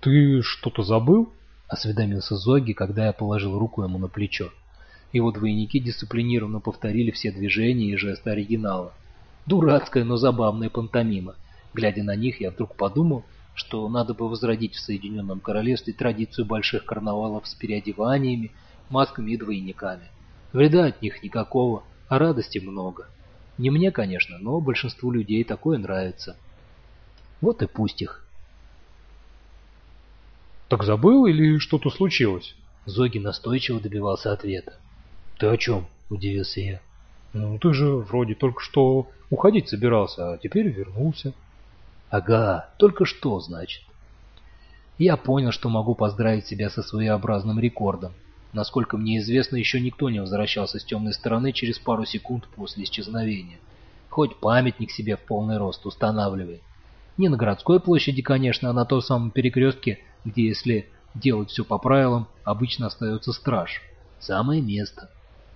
«Ты что-то забыл?» — осведомился Зоги, когда я положил руку ему на плечо. Его двойники дисциплинированно повторили все движения и жесты оригинала. Дурацкая, но забавная пантомима. Глядя на них, я вдруг подумал, что надо бы возродить в Соединенном Королевстве традицию больших карнавалов с переодеваниями, масками и двойниками. Вреда от них никакого, а радости много. Не мне, конечно, но большинству людей такое нравится. Вот и пусть их. «Так забыл или что-то случилось?» Зоги настойчиво добивался ответа. «Ты о чем?» – удивился я. «Ну, ты же вроде только что уходить собирался, а теперь вернулся». «Ага, только что, значит». Я понял, что могу поздравить себя со своеобразным рекордом. Насколько мне известно, еще никто не возвращался с темной стороны через пару секунд после исчезновения. Хоть памятник себе в полный рост устанавливай. Не на городской площади, конечно, а на том самом перекрестке, где, если делать все по правилам, обычно остается страж. Самое место.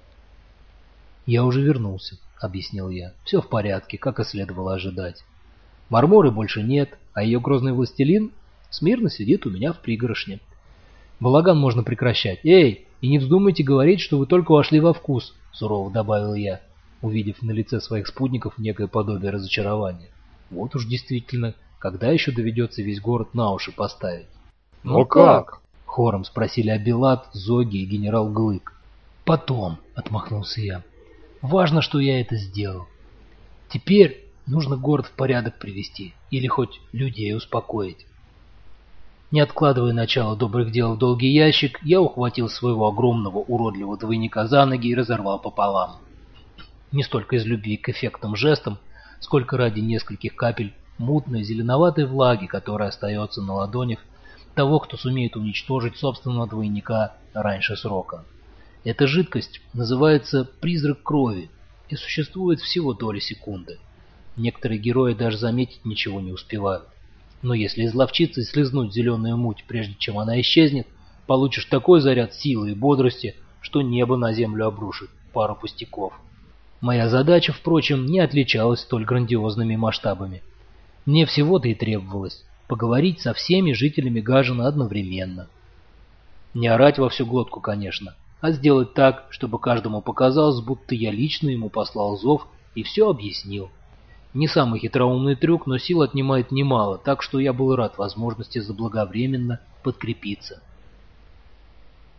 «Я уже вернулся», — объяснил я. «Все в порядке, как и следовало ожидать. Марморы больше нет, а ее грозный властелин смирно сидит у меня в пригоршне. Балаган можно прекращать. Эй, и не вздумайте говорить, что вы только вошли во вкус», — сурово добавил я, увидев на лице своих спутников некое подобие разочарования. Вот уж действительно, когда еще доведется весь город на уши поставить? «Но как?» — хором спросили Абилат, Зоги и генерал Глык. «Потом», — отмахнулся я. «Важно, что я это сделал. Теперь нужно город в порядок привести, или хоть людей успокоить». Не откладывая начало добрых дел в долгий ящик, я ухватил своего огромного уродливого двойника за ноги и разорвал пополам. Не столько из любви к эффектным жестам, сколько ради нескольких капель мутной зеленоватой влаги, которая остается на ладонях того, кто сумеет уничтожить собственного двойника раньше срока. Эта жидкость называется «призрак крови» и существует всего доли секунды. Некоторые герои даже заметить ничего не успевают. Но если изловчиться и слизнуть зеленую муть, прежде чем она исчезнет, получишь такой заряд силы и бодрости, что небо на землю обрушит пару пустяков. Моя задача, впрочем, не отличалась столь грандиозными масштабами. Мне всего-то и требовалось поговорить со всеми жителями Гажина одновременно. Не орать во всю глотку, конечно, а сделать так, чтобы каждому показалось, будто я лично ему послал зов и все объяснил. Не самый хитроумный трюк, но сил отнимает немало, так что я был рад возможности заблаговременно подкрепиться.